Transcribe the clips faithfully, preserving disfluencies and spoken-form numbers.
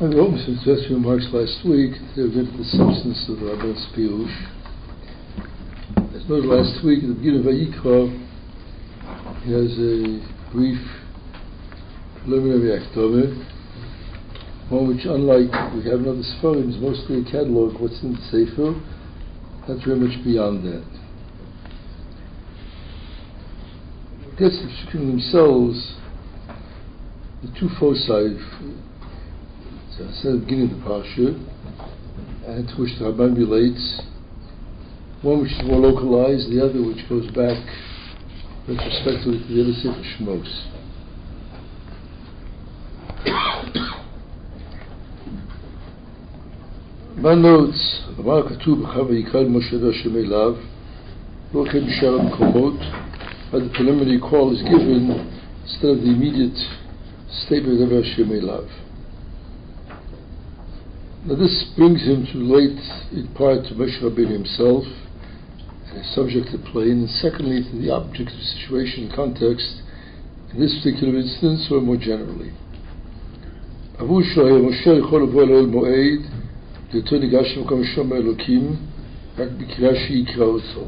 I opened some suggested remarks last week to get to the substance of the Rabban's Pirush. As noted last week, at the beginning of Vayikra, he has a brief preliminary akdamah, one which, unlike we have in other Sfarim, is mostly a catalogue of what's in the Sefer. That's very much beyond that. It gets to the Psukim themselves, the two foci, so I said at the beginning of the Parsha, and to which the Rabban relates, one which is more localized, the other which goes back retrospectively to the other Sefer Shmos. Rabban notes, "Amar katuv b'chav vayikra Moshe Hashem elav, lo ken b'shar ha'makomot," but the preliminary call is given instead of the immediate statement of Hashem elav. Now this brings him to relate in part to Moshe Rabbeinu himself, and his subject to plane, and secondly to the object of the situation and context in this particular instance, or more generally. Avu shlo'eh Moshe yechol levo el moed, d'to nigash l'makom shomer Elokim, rak b'kira she'yikra oto.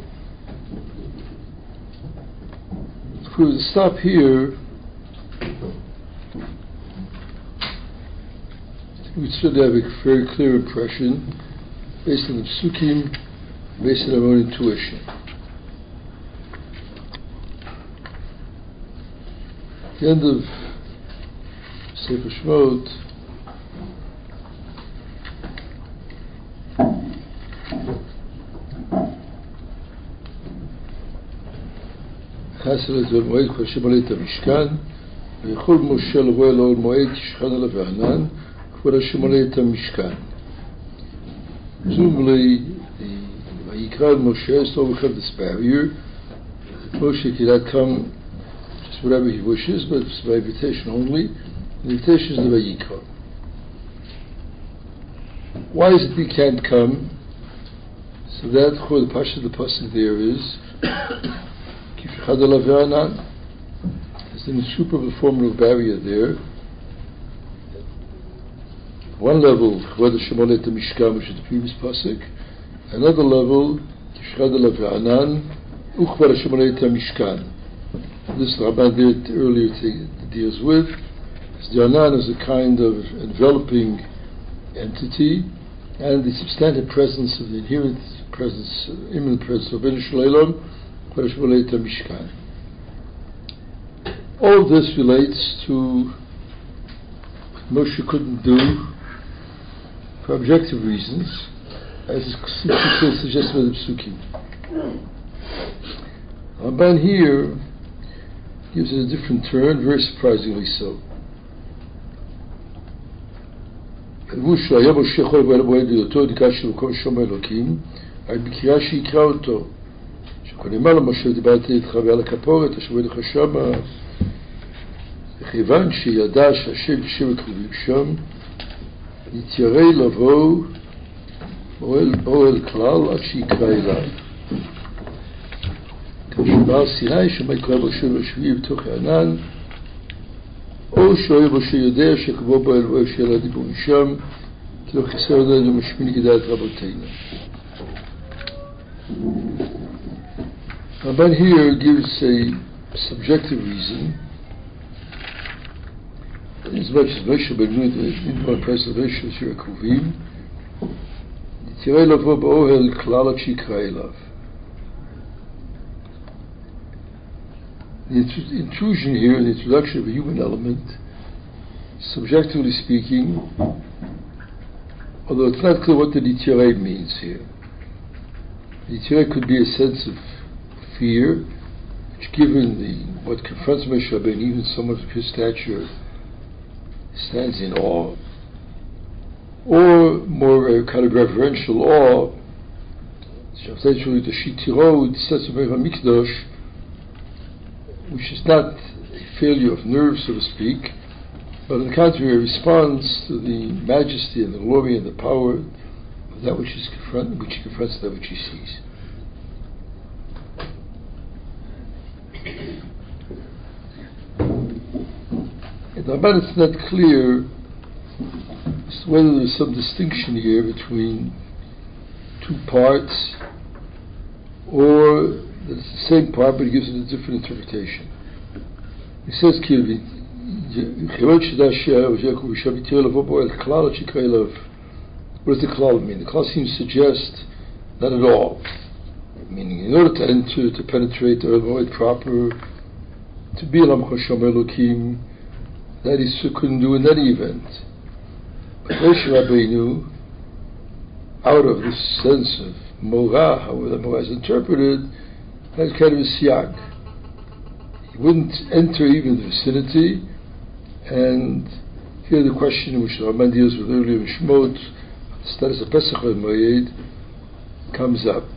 If we were to stop here, we would certainly have a very clear impression based on the Psukim, based on our own intuition. At the end of Sefer Shemot, Chaseret v'moed k'Hashem alei et hamishkan, v'yechol Moshe levo el ol moed k'shchan alav v'anan, Presumably, the Vayikra Moshe still will have this barrier. Moshe cannot come just whatever he wishes, but it's by invitation only. The invitation is the Vayikra. Why is it he can't come? So that the pasuk the pasuk there is Kifchad alav v'anan. There's an insuperable formidable barrier there. One level, Chvod Hashem alei et hamishkan, which is the previous pasuk. Another level, Kishchad alav v'anan, Uchvod Hashem alei et hamishkan. This the Rabban did earlier to, deals with. So the Anan is a kind of enveloping entity, and the substantive presence of the inherent presence, imminent presence of Rebbeinu Shalom, Chvod Hashem alei et hamishkan. All of this relates to what Moshe couldn't do for objective reasons, as is suggested by the Psukim. Ramban here gives it a different turn, very surprisingly so. וכיוון שידע שהשם יושב הקרובים שם, יתיירא לבוא אוהל, אוהל כלל עד שיקרא אליו. כשבעל סיני שמה יקרא משה ושביעי בתוך הענן, או שאוהב משה יודע שקבוע בו אלוהי שאלה דיבור משם, כי לא חיסר עדיין ומשמין כדעת רבותינו. Rabban here gives a subjective reason. As much as Moshe Rabbeinu didn't want preservation of Shir HaKruvim, Yitirei lavo ba'ohel klal ad shikra elav. The intrusion here, the introduction of a human element, subjectively speaking, although it's not clear what the Yitirei means here. Yitirei could be a sense of fear, which given the what confronts Moshe Rabbeinu, even someone of his stature, stands in awe, or more a kind of reverential awe, essentially the Shitiro, the sense of Mikdash, which is not a failure of nerve, so to speak, but on the contrary, responds to the majesty and the glory and the power of that which is confront, which he confronts, that which he sees. In the Ramban, it's not clear as to whether there's some distinction here between two parts, or that it's the same part but he gives it a different interpretation. He says, what does the klal mean? The klal seems to suggest not at all. Meaning, in order to enter, to penetrate the Elohim proper, to be Elam Chosham Elokim, that he couldn't do in any event. But Moshe Rabbeinu, out of this sense of Morah, however the Morah is interpreted, has kind of a siyag. He wouldn't enter even the vicinity, and here the question which the Ramban deals with earlier in Shemot, the status of Pesach and Moed, comes up.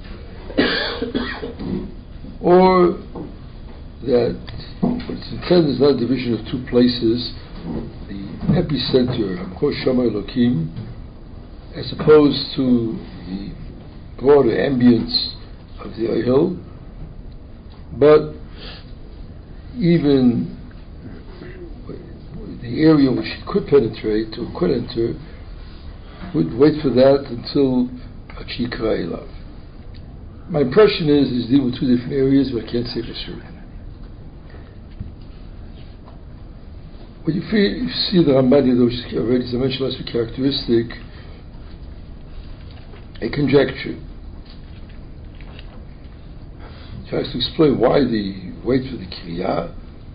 Or that what it's intended is not a division of two places, the epicenter, Hamchosh Shama Elokim, as opposed to the broader ambience of the Ohel, but even the area which it could penetrate or could enter would wait for that until Achikra Elav. My impression is he's dealing with two different areas, but I can't say for certain. When you, feel, you see the Ramban, which is already, as I mentioned last week, characteristic, a conjecture. He tries to explain why the wait for the Kriyah,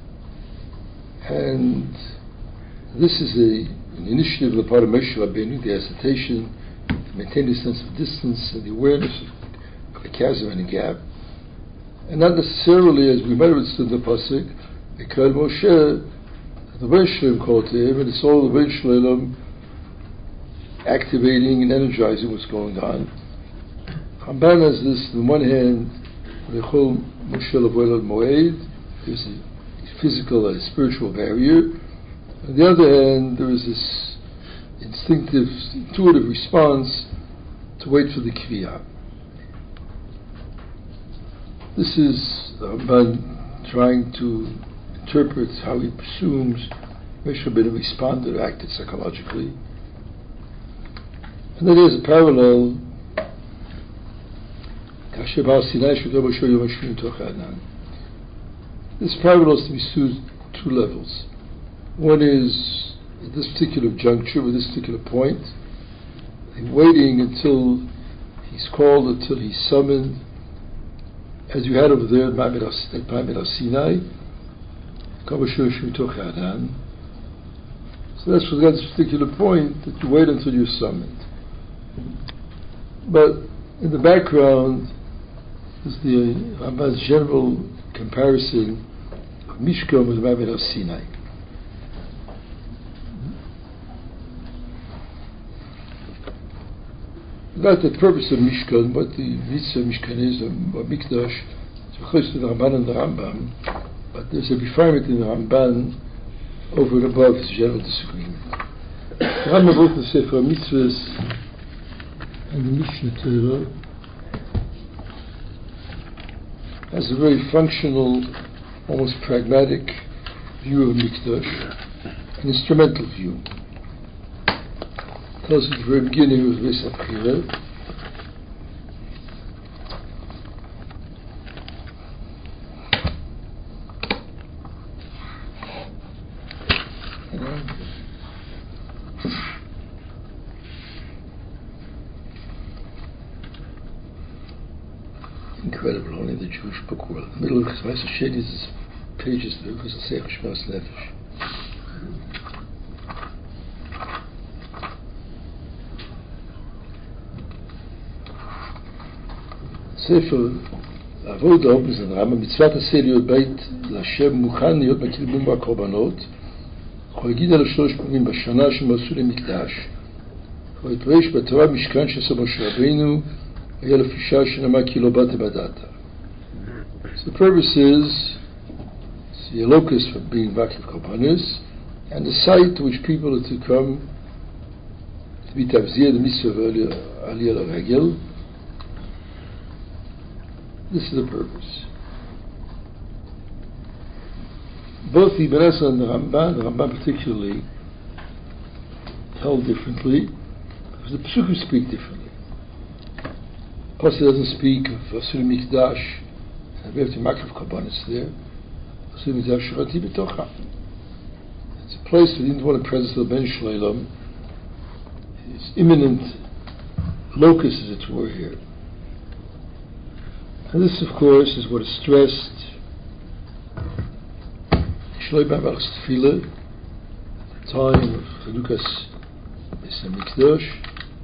and this is a, an initiative on the part of Moshe Rabbeinu, the hesitation to maintain a sense of distance and the awareness of a chasm and a gap, and not necessarily, as we might have understood the pasuk, because Moshe, the Rebbeinu Shalom called to him, and it's all the Rebbeinu Shalom activating and energizing what's going on. Ramban has this, on one hand, Rechol Moshe L'Avoel Moed, there's a physical and spiritual barrier. On the other hand, there is this instinctive, intuitive response to wait for the Kriyah. This is Ramban trying to interpret how he presumes Moshe Rabbeinu responded or acted psychologically. And then there's a parallel. This parallel is to be seen at two levels. One is at this particular juncture, with this particular point, waiting until he's called, until he's summoned, as you had over there at Ma'amid Sinai. So that's for this particular point, that you wait until you're summoned. But in the background is the Ramban's general comparison of Mishkan with Ma'amid Sinai. About the purpose of Mishkan, what the mitzvah of Mishkan is, or Mikdash, it's close to the Ramban and the Rambam, but there's a refinement in the Ramban over and above this general disagreement. The Rambam wrote the Sefer Mitzvahs and the Mishnah Torah has a very functional, almost pragmatic view of Mikdash, an instrumental view. It tells us at the very beginning of Beis HaBchira, incredible, only the Jewish book world. In the middle of Chesmais HaSheni is pages there, because it's Seich Shmas Nefesh. Sefer Avoda opens in Rambam, מצוות עשה להיות בית להשם מוכן להיות בקרבים והקורבנות, הוא יגיד על שלוש פעמים בשנה שמעשו למקדש, הוא יתפרש בתורה משכן שעשה משה רבינו, היה לפי שעה שנאמר כי לא באת בדעת. So the purpose is the locus for being Vakif Korbanos, and the site to which people are to come to be Tavzir, the mitzvah of Aliyah L'Regel. This is the purpose. Both the Ibn Ezra and the Ramban, the Ramban particularly, held differently, because the Pesukim speak differently. Pasuk doesn't speak of Asur Mikdash, and we have to Makrav Kabbanis there. Asur Mikdash Shachati B'tocha. It's a place where you didn't want the presence of the Ben Shleilam. It's imminent locus, as it were, here. And this, of course, is what is stressed. Shloi B'Malchus Tefillah, at the time of Chanukas Beis HaMikdash.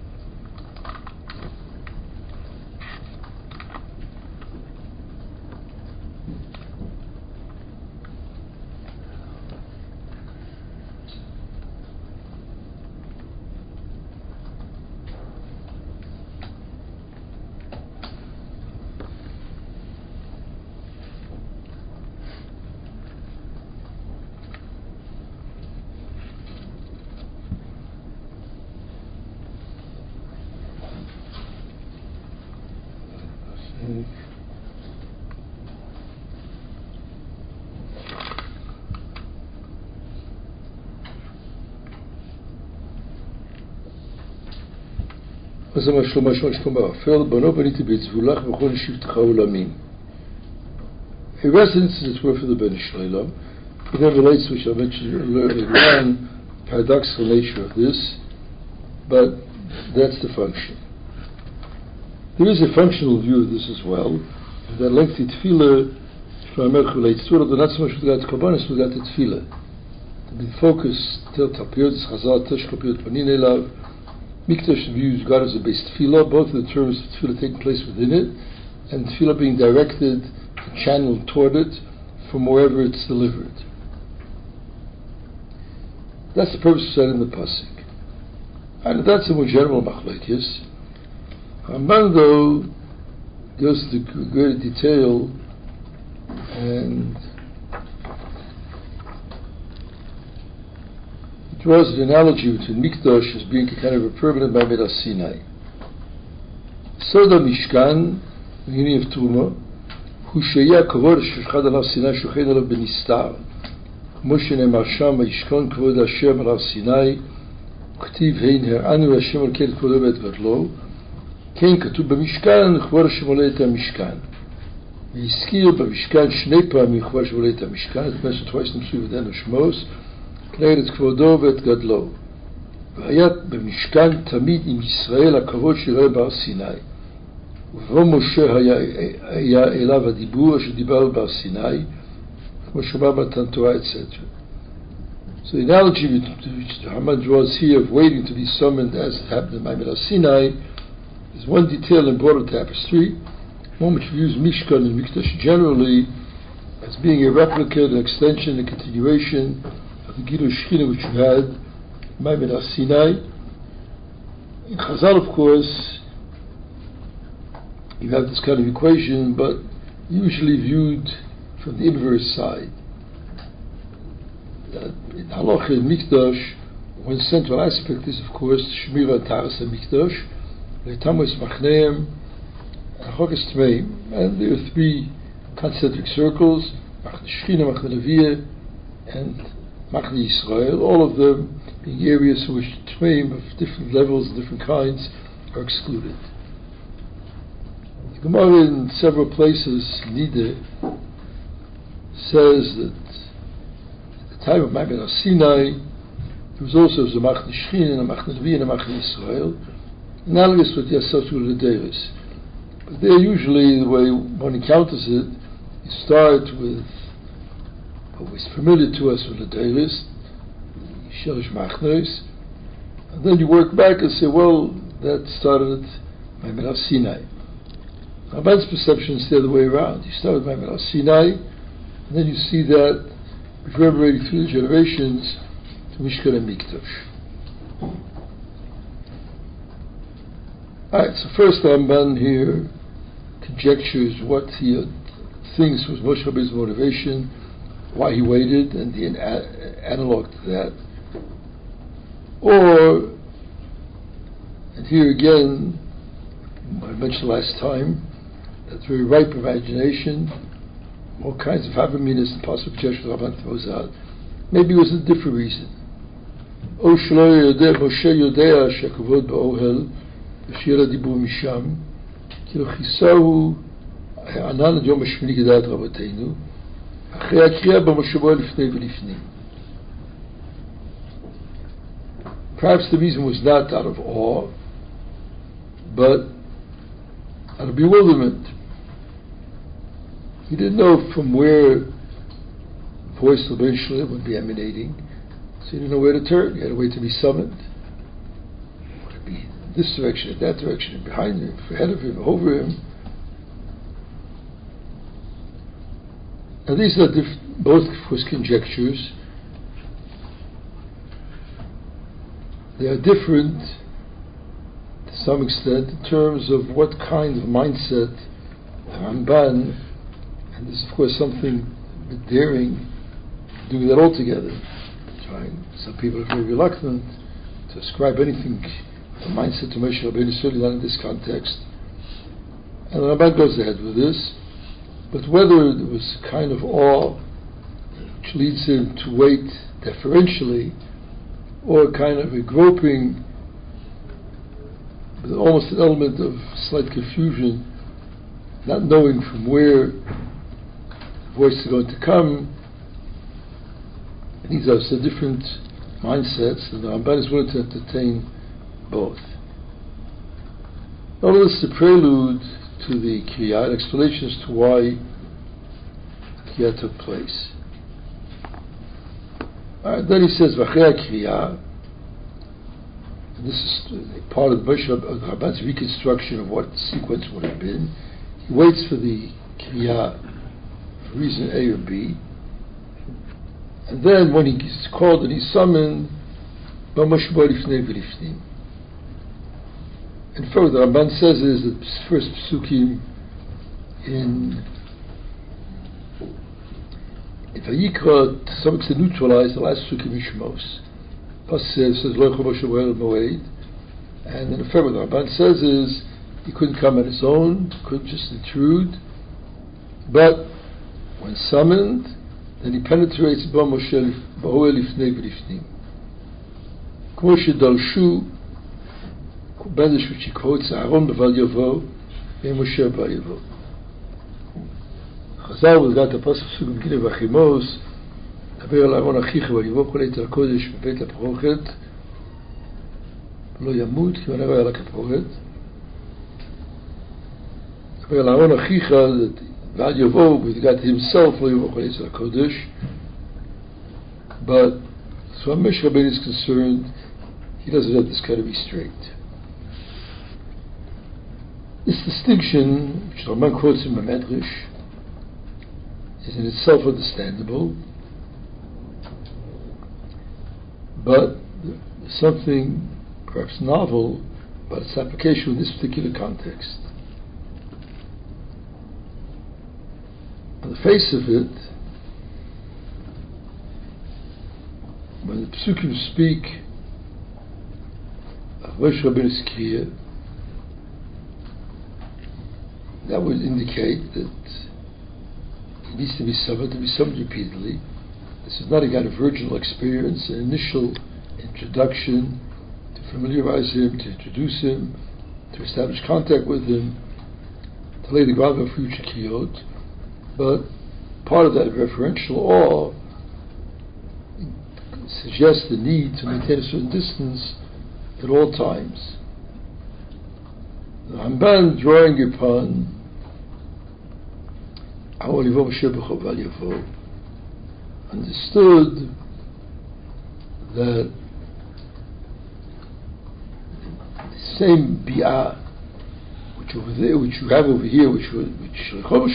He rested into the word for the Ben Shleilam. It then relates, which I mentioned earlier on, the paradoxical nature of this, but that's the function. There is a functional view of this as well. That lengthy tefillah, Shlomo relates to it, although not so much with regard to Kabbanis, with regard to tefillah. To be focused, Tel Tapiyot, Chazal, Tesh Kapiyot, Panin Elav. Mikdash views God as a base tefillah, both in the terms of tefillah taking place within it, and tefillah being directed, channeled toward it, from wherever it's delivered. That's the purpose said in the pasuk. And that's a more general machlekes. Ramban, though, goes into greater detail and draws an analogy between Mikdash as being a kind of a permanent Ma'amad Sinai. Soda Mishkan, the meaning of Truma, Hu sheya kavod sheshchad alav Sinai shochein alav benistar, Moshe ne'emar sham vayishkon kavod Hashem alav Sinai, K'tiv hein her'anu Hashem al ket kvodo v'et gadlo, Kein katuv b'mishkan kavod Hashem oleh et ha'mishkan. V'yiskir b'mishkan shnei pa'amim kavod Hashem oleh et ha'mishkan. It's mentioned twice in the Psukim within Shmos. כנגד את כבודו ואת גדלו. והיה במשכן תמיד עם ישראל הכבוד שיראה בהר סיני. ובו משה היה, היה אליו הדיבור אשר דיבר בהר סיני, כמו שאמר מתן תורה, et cetera. So the analogy which Haman draws here of waiting to be summoned as it happened in Ma'amad Sinai is one detail in broader tapestry, one which views Mishkan and Mikdash generally as being a replica, an extension, a continuation the Gilui Shechina which you had Ma'amad Sinai. In Chazal, of course, you have this kind of equation, but usually viewed from the inverse side. That in Halacha and Mikdash, one central aspect is, of course, Shmira and Taras and Mikdash, Leitamos Machneim, and Chokas Tmeim, and there are three concentric circles: Machne Shechina, Machne Leviyah, and Machne Yisrael, all of them being areas in which tmeim of different levels and different kinds are excluded. The Gemara in several places, Nideh, says that at the time of Ma'amad Sinai, there was also a Machne Shechin and a Machne Levi and a Machne Yisrael, analogous with Yasaf L'Deiris. But there usually, the way one encounters it, you start with always familiar to us with the Deilis, Shelish Machnes, and then you work back and say, well, that started at Ma'amad Sinai. Ramban's perception is the other way around. You start with Ma'amad Sinai, and then you see that reverberating through the generations to Mishkan and Mikdash. Alright, so first Ramban here conjectures what he thinks was Moshe Rabbeinu's motivation, why he waited, and the an- analog to that. Or, and here again, I mentioned last time, that very ripe imagination, all kinds of havaminas and possible conjectures Ramban throws out. Maybe it was a different reason. או שלא יודע, משה יודע שהכבוד באוהל, ושיהיה לדיבור משם, כאילו כיסהו ענן עד יום השמיני כדעת רבותינו, אחרי הקריאה במושבו לפני ולפנים. Perhaps the reason was not out of awe, but out of bewilderment. He didn't know from where the voice eventually would be emanating, so he didn't know where to turn. He had to wait to be summoned. Would it be this direction, that direction, behind him, ahead of him, over him? Now these are diff- both, of course, conjectures. They are different to some extent in terms of what kind of mindset Ramban, and this is of course something a bit daring, doing that altogether. Trying. Some people are very reluctant to ascribe anything, the mindset to Moshe Rabbeinu, certainly not in this context. And Ramban goes ahead with this, but whether there was a kind of awe which leads him to wait deferentially, or a kind of a groping with almost an element of slight confusion, not knowing from where the voice is going to come. These are so different mindsets, and the Ramban is willing to entertain both. All of this is a prelude to the Kriyah, an explanation as to why the Kriyah took place. Alright, then he says, V'achei Kriyah, and this is part of the Ramban's reconstruction of what the sequence would have been. He waits for the Kriyah for reason A or B, and then when he's called and he's summoned, B'moshbo lifnei v'lifnim. And further, the Ramban says is the first psukim in in Vayikra, to some extent neutralize the last psukim in Shemos. Plus says Lo Yecho Moshe Boel Moed, and then further, the Ramban says is he couldn't come on his own, couldn't just intrude, but when summoned, then he penetrates Ba Moshe Boel Lifnei V'Lifnim. Kmo Shedalshu Bendish which he quotes Aaron Beval Yavo and Moshe Ba Yavo. Chazal was got the pasuk Sugim Gine Vachimos Haber Al Aaron Achicha Vayavo Kolei Tel Kodesh Bebeit HaProchet Lo Yamut Ki Vanero Yala Kaprochet Haber Al Aaron Achicha that Val Yavo with God himself Lo Yavo Kolei Tel Kodesh, but as far as Moshe Rabbeinu is concerned, he doesn't have this kind of restraint. This distinction, which Ramban quotes in Medrash, is in itself understandable, but there's something perhaps novel about its application in this particular context. On the face of it, when the Psukim speak of Moshe Rabbeinu's Kriyah, that would indicate that he needs to be summoned, to be summoned repeatedly. This is not a kind of virginal experience, an initial introduction to familiarize him, to introduce him, to establish contact with him, to lay the ground for future Kriyot. But part of that referential awe suggests the need to maintain a certain distance at all times. The Ramban, drawing upon understood that the same bi'ah which over there, which you have over here, which which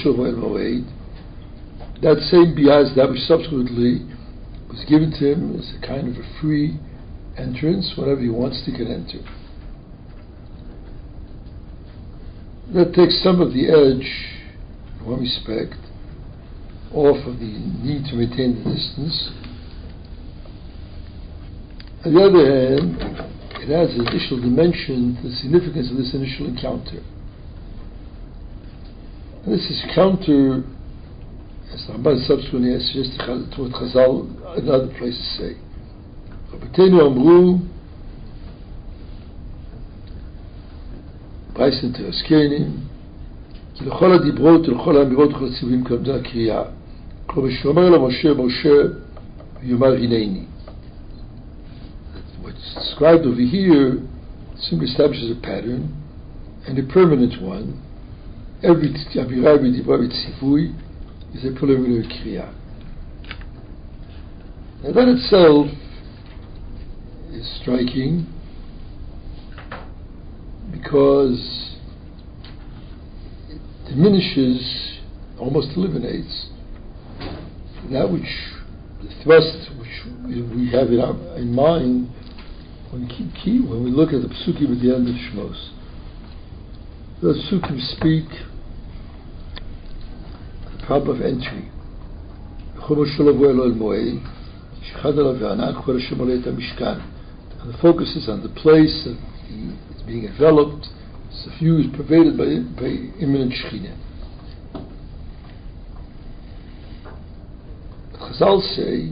that same bi'ah is that which subsequently was given to him as a kind of a free entrance. Whenever he wants to can enter. That takes some of the edge, in one respect, off of the need to maintain the distance. On the other hand, it adds an additional dimension to the significance of this initial encounter. And this is counter, as the Ramban subsequently suggests, to what Chazal and other places say. Rabbeinu Amru, Bryson Teraskenim, כי לכל הדיברות ולכל האמירות ולכל הציוויים כעמדה הקריאה. כלומר שאומר למשה, משה יאמר הנני. What's described over here simply establishes a pattern and a permanent one. Every אמירה, every דיבר, every ציווי is a preliminary קריאה. Now that itself is striking because diminishes, almost eliminates that which, the thrust which we have in, our, in mind when we, keep, keep, when we look at the psukim at the end of Shmos. The psukim speak the problem of entry. And the focus is on the place that it's being enveloped. The view is pervaded by, by imminent Shekhinah. Chazal say,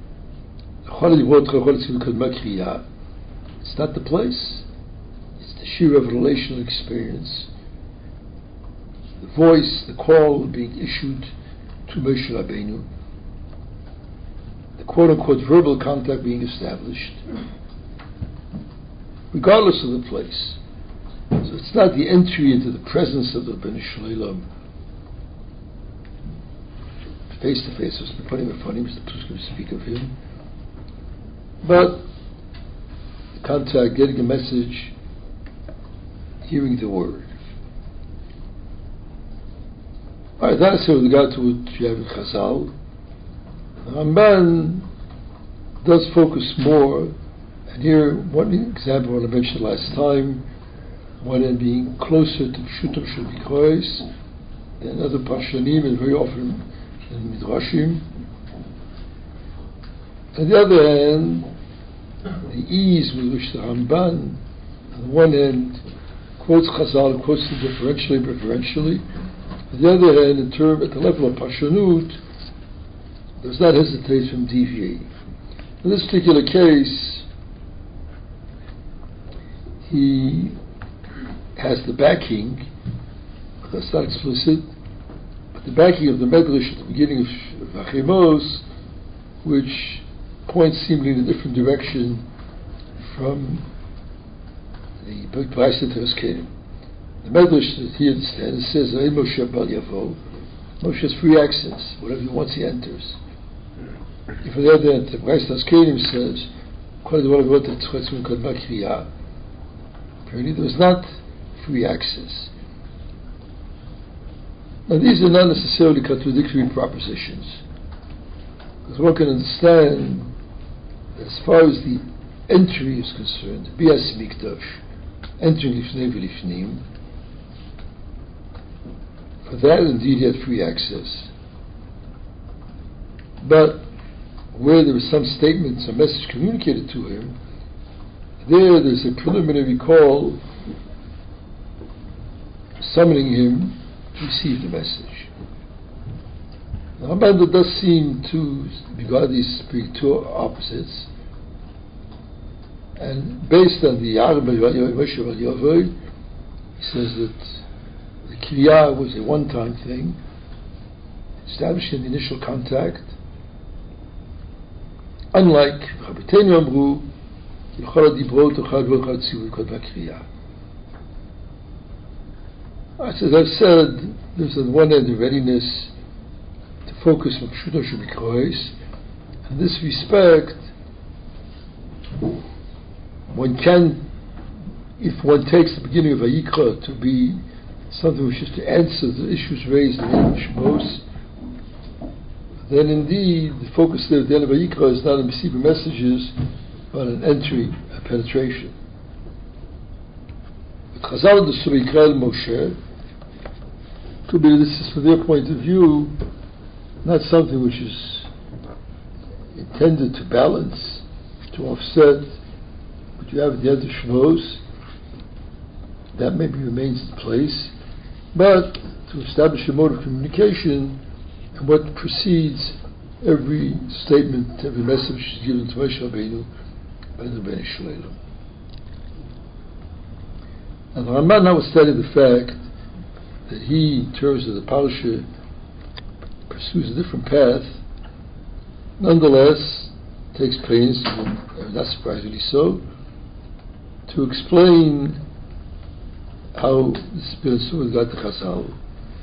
it's not the place, it's the sheer revelational experience, the voice, the call being issued to Moshe Rabbeinu, the quote-unquote verbal contact being established, regardless of the place. So it's not the entry into the presence of the Rebbeinu Shalom face to face, there's the putting of him, the Psukim speak of him, but the contact, getting a message, hearing the word. Alright, that's with regard to what you have in Chazal. The Ramban does focus more, and here one example I mentioned last time, one end being closer to Pshuto Shel Mikrois than other Parshanim, and very often in Midrashim. On the other hand, the ease with which the Ramban, on the one hand, quotes Chazal, quotes them differentially, preferentially. On the other hand, in term, at the level of Parshanut, does not hesitate from deviating. In this particular case, he has the backing, but that's not explicit, but the backing of the Medrash at the beginning of Vachemos, which points seemingly in a different direction from the Bryson Teraskenim. The Medrash that he understands says that Moshe Bal Yavo, Moshe has free access, whatever he wants he enters. If on the other hand, the Bryson Teraskenim says, apparently there was not free access. Now these are not necessarily contradictory propositions, because one can understand that as far as the entry is concerned, Bias Mikdash, entering Lifnei V'Lifnim, for that indeed he had free access. But where there was some statement, some message communicated to him, there there's a preliminary call summoning him to receive the message. The Ramban does seem to regard these being two opposites, and based on the Ya'ar Moshe Bal Yavo, he says that the Kriyah was a one-time thing, established in the initial contact, unlike Rabbeinu Amru, as I've said, there's on one end a readiness to focus on Pshuto Shel Mikrois. In this respect, one can, if one takes the beginning of Vayikra to be something which is to answer the issues raised in the Shmos, then indeed the focus there at the end of Vayikra is not on receiving messages, but an entry, a penetration. But Chazal the Surikra Moshe, could be this is from their point of view not something which is intended to balance, to offset what you have at the end of Shmos. That maybe remains in place, but to establish a mode of communication and what precedes every statement, every message is given to Moshe Rabbeinu by the Rebbeinu Shleilim. And the Ramban, notwithstanding the fact that he, in terms of the Parsha, pursues a different path, nonetheless takes pains, and not surprisingly so, to explain how this Perasur got to Chazal.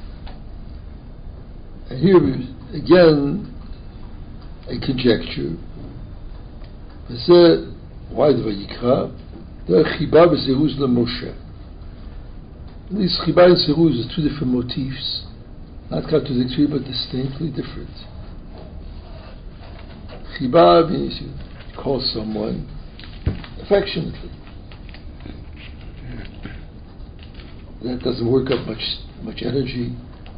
And here, again, a conjecture. וזה, why the Vayikra? The Chiba v'Ziruz l'Moshe. These Chiba and Ziruz are two different motifs, not contradictory but distinctly different. Chiba means you call someone affectionately. That doesn't work up much much energy.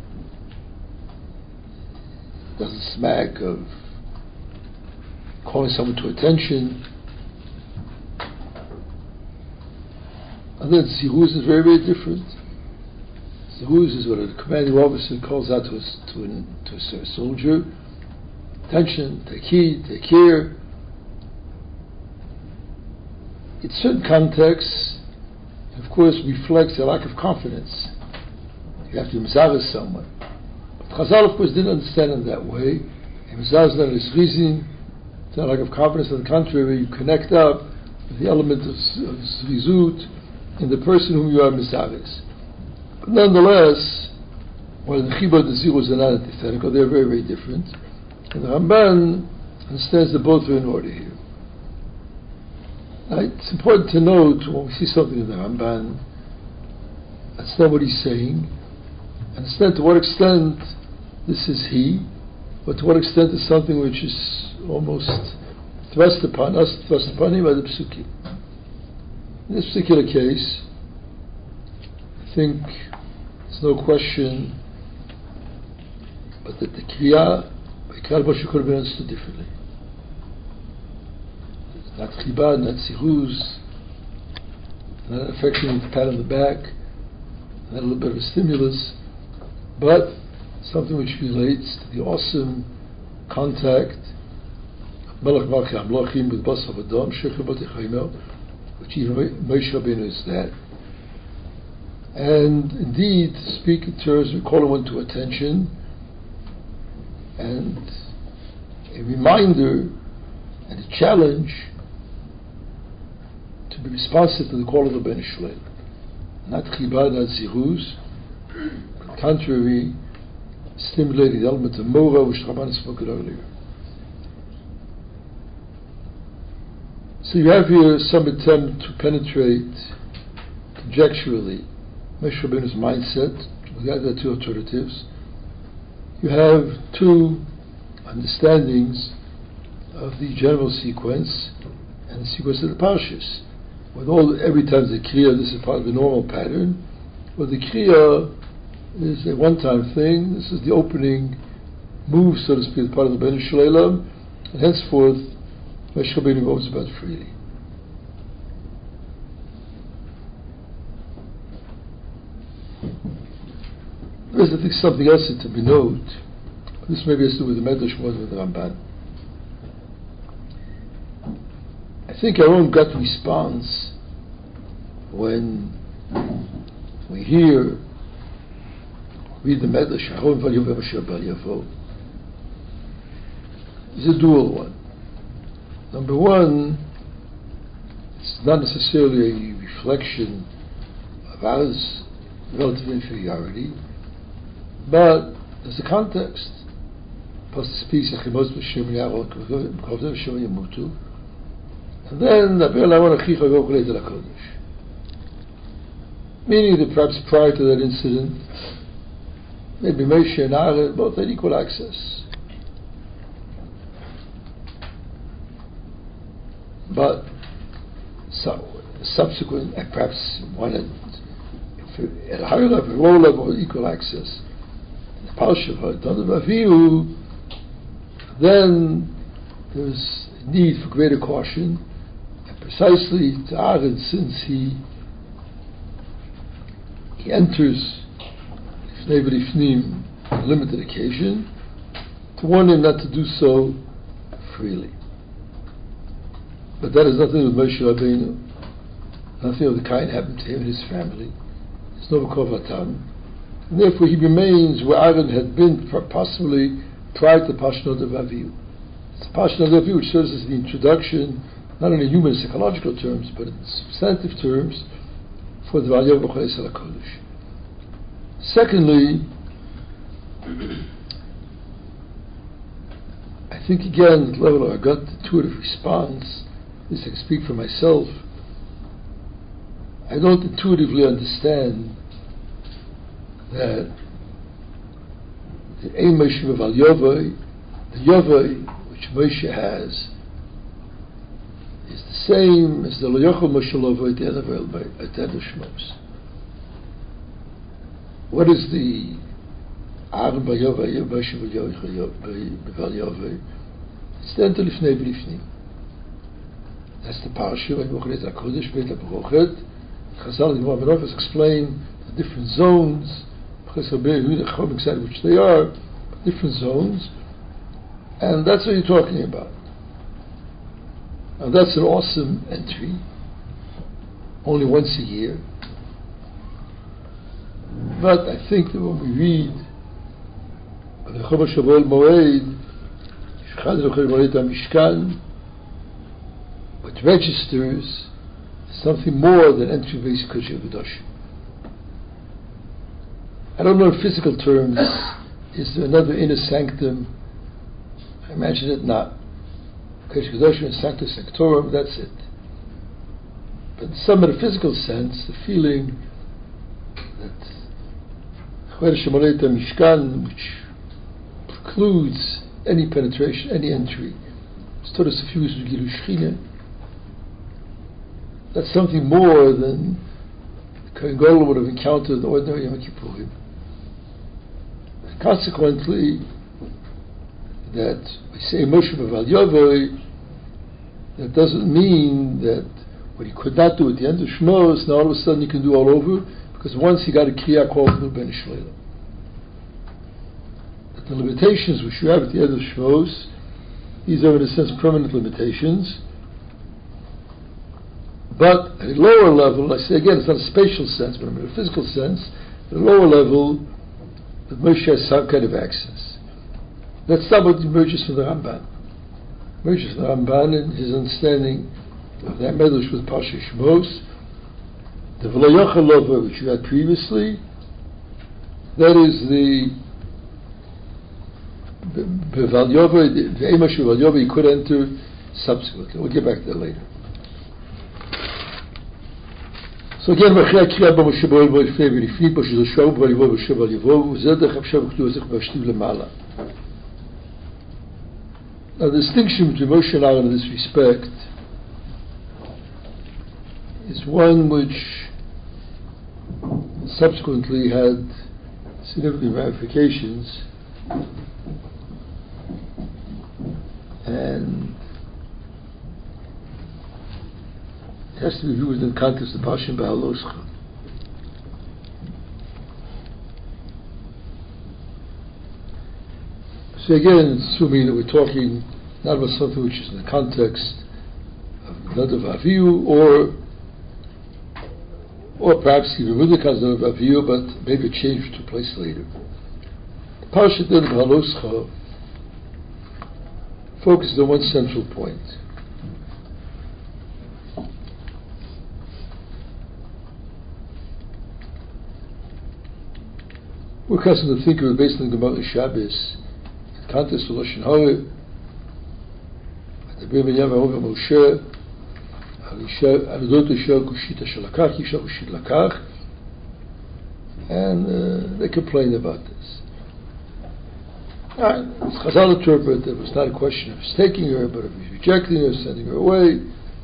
Doesn't smack of calling someone to attention. And then Ziruz is very, very different. Ziruz is what a commanding officer calls out to a, to, an, to a soldier. Attention, take heed, take care. In certain contexts, it of course reflects a lack of confidence. You have to mizarez someone. But Chazal, of course, didn't understand it that way. Mizarez not his reason. It's not a lack of confidence. On the contrary, you connect up with the element of, of zrizut in the person whom you are mizarez. But nonetheless, while the Chiba and the Ziruz are not antithetical, they're very, very different. And the Ramban understands that both are in order here. Now, it's important to note when we see something in the Ramban, understand what he's saying, understand to what extent this is he, but to what extent is something which is almost thrust upon us, thrust upon him by the Psukim. In this particular case, I think there's no question but that the Kriya by Kal Moshe could have been understood differently. Not Chiba, not Ziruz, not an affectionate pat on the back, not a little bit of a stimulus, but something which relates to the awesome contact Melech Malchei Hamlochim with Basar V'Dam, Sheker B'Techayimel, which even Moshe Rabbeinu is that. And indeed, to speak in terms of calling one to attention and a reminder and a challenge to be responsive to the call of the Ben Shleim. Not Chiba, not Ziruz, on the contrary, stimulating the element of Mora, which Rabban spoke earlier. So you have here some attempt to penetrate conjecturally Moshe Rabbeinu's mindset with the other two alternatives. You have two understandings of the general sequence and the sequence of the parshas. With all, every time the kriya, this is part of the normal pattern. Well, the kriya is a one-time thing. This is the opening move, so to speak, part of the Ben Shleilam, and henceforth, Moshe Rabbeinu moves about freely. There is, I think, something else to be noted. This maybe has to do with the Medrash more than with the Ramban. I think our own gut response when we hear, read the Medrash, is a dual one. Number one, it's not necessarily a reflection of our relative inferiority, but there's a context. Pasuk speaks, and then meaning that perhaps prior to that incident, maybe Moshe and Aaron both had equal access. But so, subsequent, and perhaps one at, at a higher level, lower level, equal access. In the Parsha of Avihu, then there's a need for greater caution, and precisely to Aaron, since he he enters Ifnei B'Ifnim on a limited occasion, to warn him not to do so freely. But that has nothing to do with Moshe Rabbeinu. Nothing of the kind happened to him and his family. There's no Kovatam. And therefore he remains where Aaron had been possibly prior to Pashnod of Avihu. It's Pashnod of Avihu which serves as the introduction, not only in human psychological terms, but in substantive terms, for the Valyov B'Chodesh HaKodesh. Secondly, I think again, at the level of I got intuitive response, at least I can speak for myself, I don't intuitively understand that the Ein Moshe Val Yovai, the Yovai which Moshe has, is the same as the Lo Yochel Moshe Lovai at the end of Shmos. What is the Aaron Val Yovai, Moshe Val Yovai? It's the Enter Lifnei V'Lifnim. That's the Parsha when B'Chodesh HaKodesh Beit HaBrochet. Chazal and Gemara Menachos explain the different zones, which they are, different zones, and that's what you're talking about. And that's an awesome entry, only once a year. But I think that when we read Mishkan, what registers something more than entry basic Kodesh V'Dosh. I don't know in physical terms, is there another inner sanctum? I imagine it not. Kodesh V'Dosh and Sancta Sanctorum, that's it. But in some metaphysical sense, the feeling that Chodesh Shemoneh Mishkan, which precludes any penetration, any entry, stood as suffused with Gilu Shechina. That's something more than Kohen Gadol would have encountered the ordinary Yom Kippurim. And consequently, that we say Moshe Val Yovai, that doesn't mean that what he could not do at the end of Shmos, now all of a sudden he can do all over, because once he got a Kriya called Nu Ben Shleila. That the limitations which you have at the end of Shmos, these are in a sense permanent limitations. But at a lower level, I say again, it's not a spatial sense, but in a physical sense, at a lower level, the Moshe has some kind of access. That's not what emerges from the Ramban. Emerges from the Ramban and his understanding of that medrash with Parsha Shmos, the V'lo Yochel Lova, which you had previously, that is the Val Yovai, the Ein Moshe Val Yovai, he could enter subsequently. We'll get back to that later. So again, now the distinction between Moshe and Aaron in this respect is one which subsequently had significant ramifications, and it has to be viewed in the context of Pashin Ba'aloscha. So again, assuming that we're talking not about something which is in the context of Nadav Avihu, or or perhaps even with the context of Avihu, but maybe a change took place later. Parashat Nadav Ba'aloscha focuses on one central point. We're accustomed to think of it based on the Gemara Shabbos, in the context of Lashon Hara, מדבר בניין ואומר משה, על אודות אישה כושית אשר לקח, אישה כושית לקח, and uh, they complain about this. Right. Chazal interpret it was not a question of his taking her, but of his rejecting her, sending her away.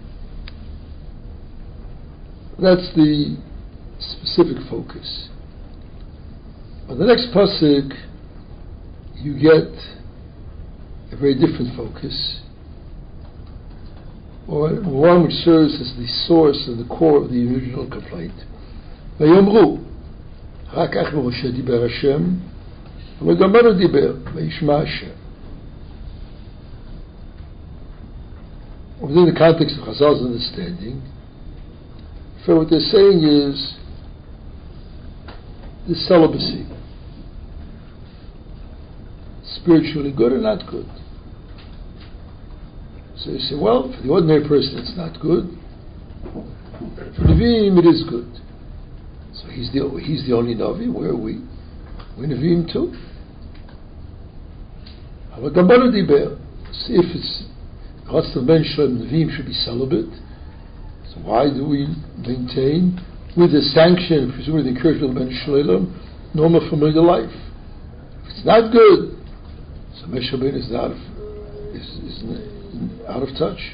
That's the specific focus. On the next pasuk, you get a very different focus, or one which serves as the source and the core of the original complaint. ויאמרו, רק אך במשה דיבר השם, וגם לא דיבר, וישמע השם. within the context of Chazal's understanding, for what they're saying is the celibacy, spiritually good or not good. So you say, well, for the ordinary person it's not good. For Nevi'im it is good. So he's the he's the only Navi. Where are we? We're Nevi'im too. But see if it's what's the mention Nevi'im should be celibate. So why do we maintain with the sanction, presumably the encouragement of Ben Shalom, normal familiar life? If it's not good, so Moshe Rabbeinu is not is, is out of touch.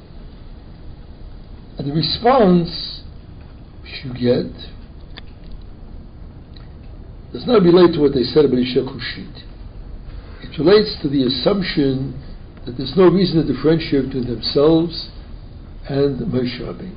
And the response which you get does not relate to what they said about Isha Kushit. It relates to the assumption that there's no reason to differentiate between themselves and Moshe Rabbeinu.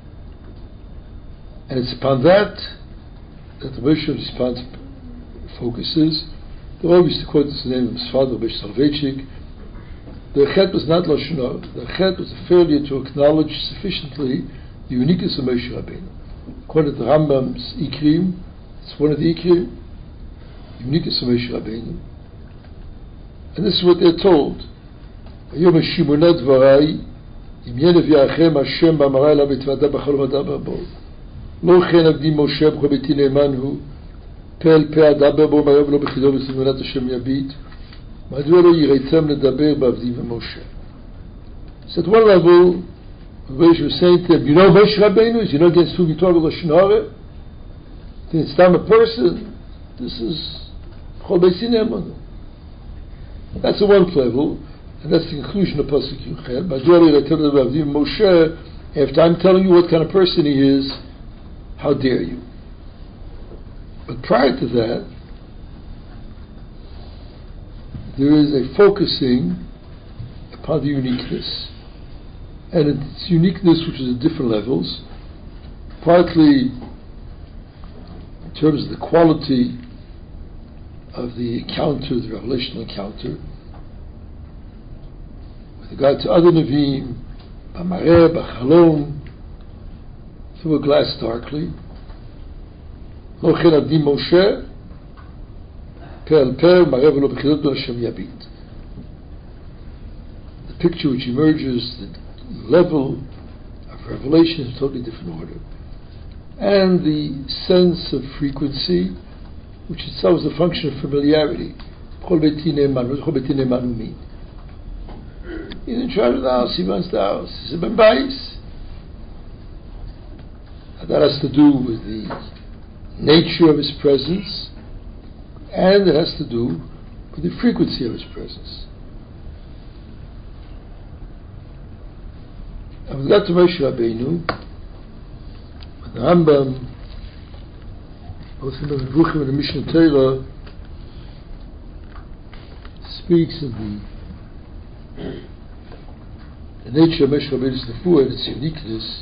And it's upon that that the Moshe response focuses. The Rabbi used to quote this in the name of his father, Rabbi Soloveitchik. The chet was not Lashon Hara. The chet was a failure to acknowledge sufficiently the uniqueness of Moshe Rabbeinu. According to the Rambam's Ikrim, it's one of the Ikrim, the uniqueness of Moshe Rabbeinu. And this is what they're told. Hayom Shimoneh Dvarai, Im Yenev Yachem Hashem B'Amarai La B'Tvada B'Chol V'Ada B'Bo. Lo Chen Avdi Moshe B'Cho B'Ti Neiman Hu, Pel Pe Adaber Bo Ma'ayav Lo B'Chido V'Simonat Hashem Yabit. מדוע לא יראיתם לדבר בעבדי ומשה? So at one level, Moshe was saying to them, you know Moshe Rabbeinu is, you know against whom you talk about Lashon Hara? It's not a person. This is Chol Beisin Emanu. That's the one level, and that's the conclusion of Pasuk Yuchet. מדוע לא יראיתם לדבר בעבדי ומשה? After I'm telling you what kind of person he is, how dare you? But prior to that, there is a focusing upon the uniqueness. And it's uniqueness which is at different levels, partly in terms of the quality of the encounter, the revelational encounter, with regard to other Nevi'im, B'mareh, B'chalom, through a glass darkly, Lo Chen Avdi Moshe, the picture which emerges, the level of revelation is a totally different order. And the sense of frequency, which itself is a function of familiarity. What does He mean? He didn't try to the house, he wants the house. He said, Ben Bais. And that has to do with the nature of his presence, and it has to do with the frequency of his presence. And with regard to Moshe Rabbeinu, the Rambam, both in the Nevuchim and the Mishnah Torah, speaks of the, the nature of Moshe Rabbeinu's nevuah and its uniqueness.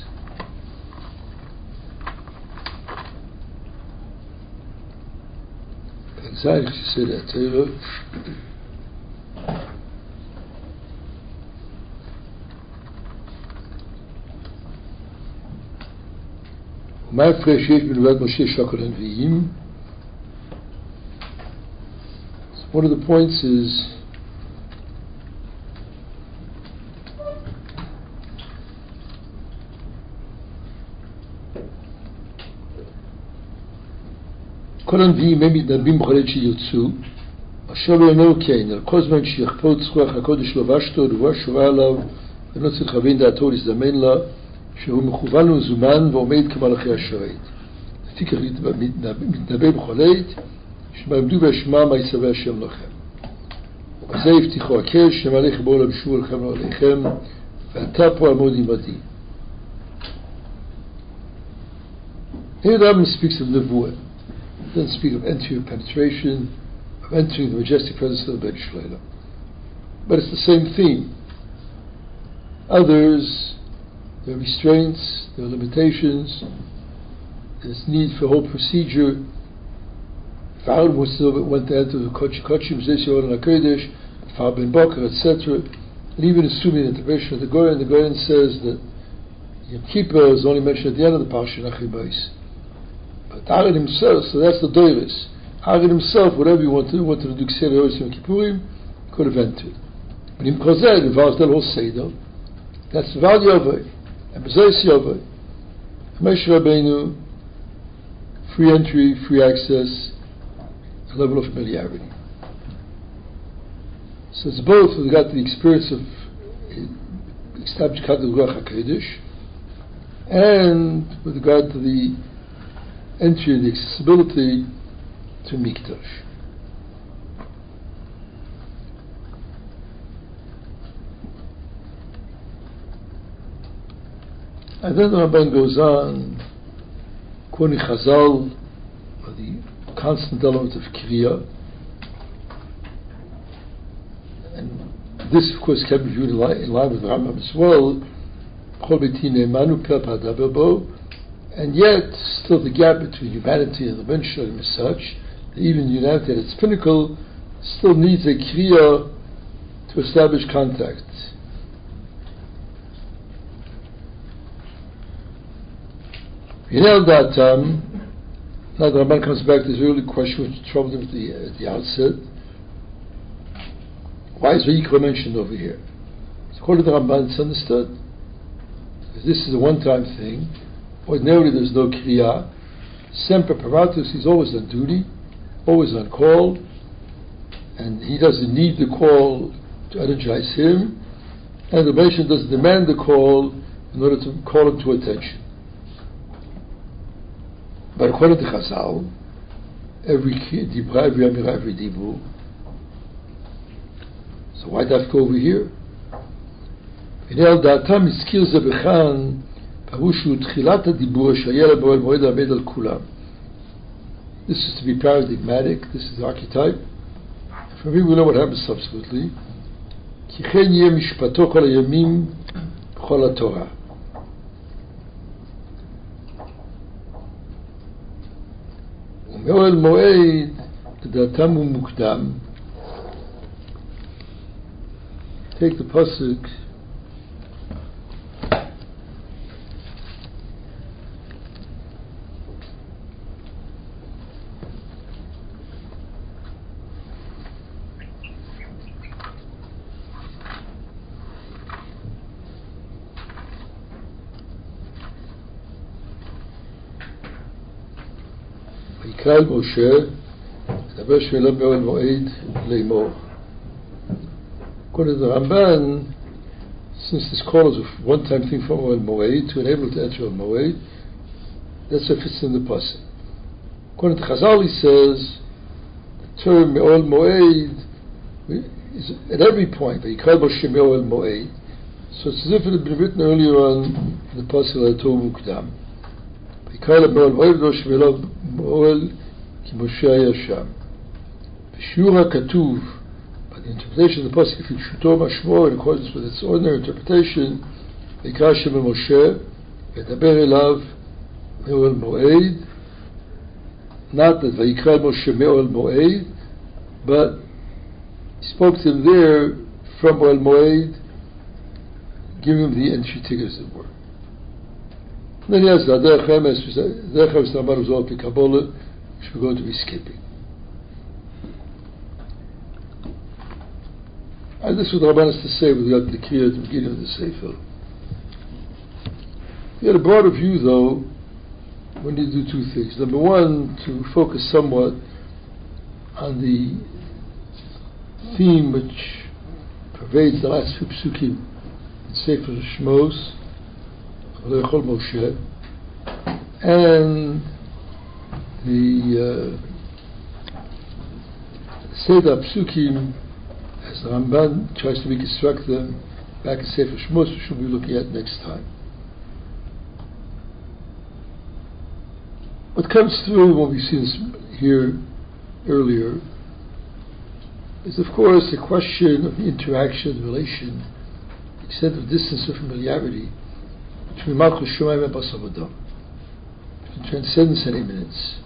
Exactly, she said that Torah. ומה ההפרש שיש בנבואת משה שכל הנביאים? One of the points is כל הנביאים הם מתנבאים בכל עת שירצו, אשר לא אינו כן, על כל זמן שיכפות זכוח הקודש לבשתו ולבוא שורה עליו ולא צריך להבין דעתו ולהזדמן לה שהוא מכוון ומזומן ועומד כמלאכי השרת. לפי כך מתנבא בכל עת שמה עמדו באשמה מה יצווה השם לכם. ובזה הבטיחו הקש שמלך בואו לבשור לכם ועליכם ואתה פה עמוד עמדי. Here the Rambam speaks of nevuah. He doesn't speak of entry of penetration, of entering the majestic presence of the Ben Shleila. But it's the same theme. Others, there are restraints, there are limitations, there's need for a whole procedure. If Aaron was still went to enter the Kodesh Kodeshim, Zeh Yoron HaKodesh, Far Ben Boker, et cetera, and even assuming the interpretation of the Goyen, the Goyen says that Yom Kippur is only mentioned at the end of the Parsha Nachri Bais. But Aaron himself, so that's the Doiris. Aaron himself, whatever he wanted, wanted to do Ksei Ois Yom Kippurim, could have entered. But in Kozeh, it involves the whole Seder. That's Val Yovai, and Bezeis Yovai. Moshe Rabbeinu, free entry, free access, a level of familiarity. So it's both with regard to the experience of established Kaddish Ruach HaKodesh, and with regard to the entry, the accessibility to Mikdash. And then the Ramban goes on, quoting Chazal, or the constant element of Kriya. And this, of course, can be viewed in line, in line with the Rambam as well. And yet, still the gap between humanity and the Menshel is such that even humanity at its pinnacle still needs a Kriya to establish contact. Hinel Datam, now the Ramban comes back to this early question which troubled him at the, at the outset. Why is Vayikra mentioned over here? So according to the Ramban, it's understood. Because this is a one-time thing. Ordinarily there's no Kriya. Semper Paratus, he's always on duty, always on call, and he doesn't need the call to energize him, and the Menshel doesn't demand the call in order to call him to attention. But according to Chazal, every dibra, every amira, every dibur. So why do I have to go over here? Hinel da'atam iskir ze b'chan pavushu tchilat ha'dibur shayel bo'el moed ha'med al kulam. This is to be paradigmatic. This is the archetype. From here we know what happens subsequently. Ki chen yeh mishpato kol hayamim b'chol ha'torah. מאוהל מועד לדעתם הוא מוקדם. Take the pasuk ויקרא אל משה, דבר שאלה מאוהל מועד לאמור. According to the Ramban, since this call is a one-time thing from Oel Moed to enable to enter Oel Moed, that's what fits in the pasuk. According to Chazal, he says the term Oel Moed is at every point. Vayikra Moshe Oel Moed. So it's as if it had been written earlier on in the pasuk L'Torah Mukdam. Vayikra Oel Moed Moshe Oel Ki Moshe Haya Sham. V'shiur HaKatuv. The interpretation of the pasuk, if you shuto mashmo in accordance with its ordinary interpretation, Vayikra Hashem Moshe v'daber elav me'oel moed. Not that Vayikra Moshe me'oel moed, but he spoke to him there from Oel Moed, giving him the entry ticket, as it were. And then he has the Derech Emes, Derech Emes Namar Uzol Pi Kabbalah, which we're going to be skipping. And this is what Rabban has to say with regard to the Kriya at the beginning of the Sefer. We had a broader view, though. We need to do two things. Number one, to focus somewhat on the theme which pervades the last few psukim in Sefer Shmos, V'lechol Moshe, and the uh, Seder psukim, as the Ramban tries to reconstruct them back in Sefer Shmos, which we'll be looking at next time. What comes through, what we've seen here earlier, is of course the question of the interaction, the relation, the extent of distance or familiarity between Malchus Shemayim and Basar V'Dam, between transcendence and immanence.